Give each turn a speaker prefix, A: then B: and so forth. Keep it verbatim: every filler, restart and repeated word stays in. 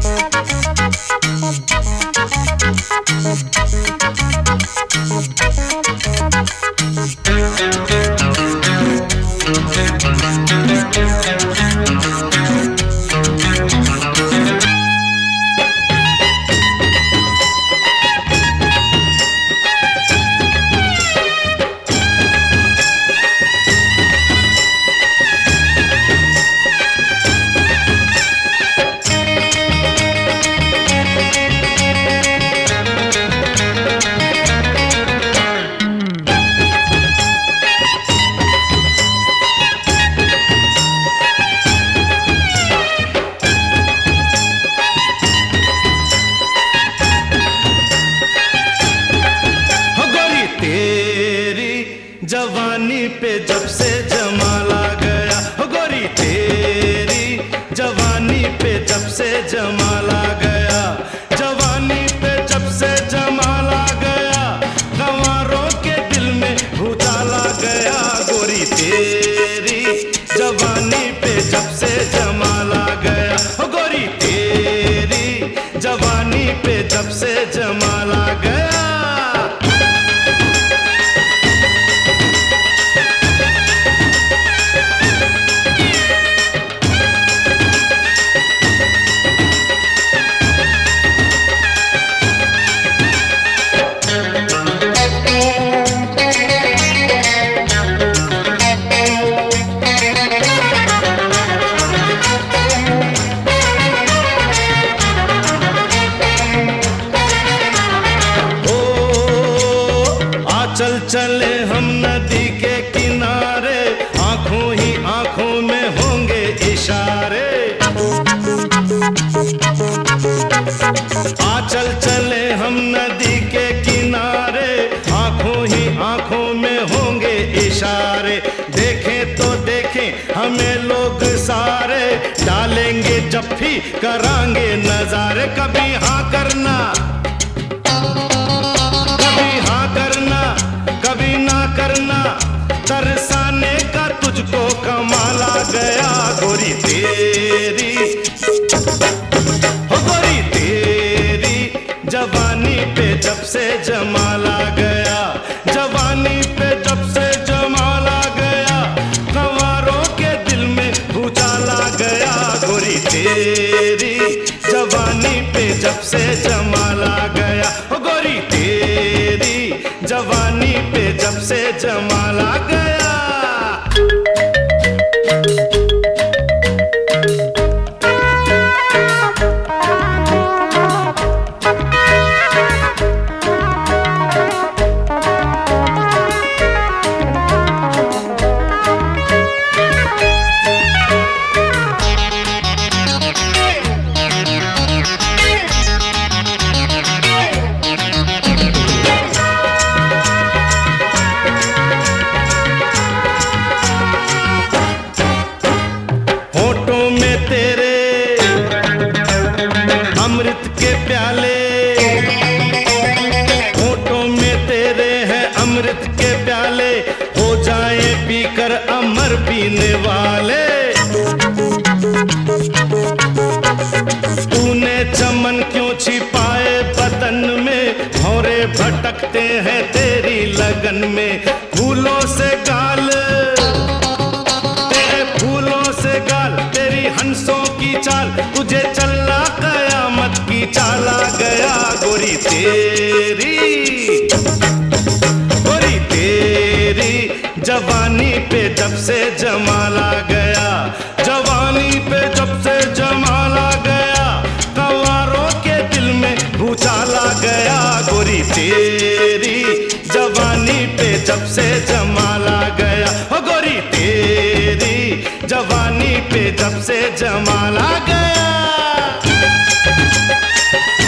A: जवानी पे जब से जमाला गया, हो गोरी तेरी जवानी पे जब से जमाला गया, जवानी पे जब से जमाला गया, गंवारों के दिल में भूचाला गया। गोरी तेरी जवानी पे जब से जमाला गया, हो गोरी तेरी जवानी पे जब से जमाला गया। चल चले हम नदी के किनारे, आंखों ही आंखों में होंगे इशारे। आ चल चले हम नदी के किनारे, आंखों ही आंखों में होंगे इशारे। देखें तो देखें हमें लोग सारे, डालेंगे जफ्फी करांगे नजारे। कभी हाँ करना, कभी हाँ करना, कभी ना करना, तरसाने का तुझको कमाला गया। गोरी तेरी, हो गोरी तेरी जवानी पे जब से जमाला गया, जवानी पे जब से जमाला गया, गंवारों के दिल में भूचाला गया। गोरी तेरी जवानी पे जब से जमाला गया, हो गोरी तेरी जवानी पे जब से जमाला गया। अमृत के प्याले, होठों में तेरे हैं अमृत के प्याले, हो जाए पीकर अमर पीने वाले। तूने चमन क्यों छिपाए बदन में, भौरे भटकते हैं तेरी लगन में। फूलों से गाल तेरे, फूलों से गाल तेरी हंसों की चाल, तुझे चला कयामत की चाला गया। गोरी तेरी, गोरी तेरी जवानी पे जब से जमाला गया, जवानी पे जब से जमाला गया, गंवारों के दिल में भूचाला गया। गोरी तेरी जवानी पे जब से जमाला गया, हो गोरी तेरी जवानी पे जब से जमाला गया।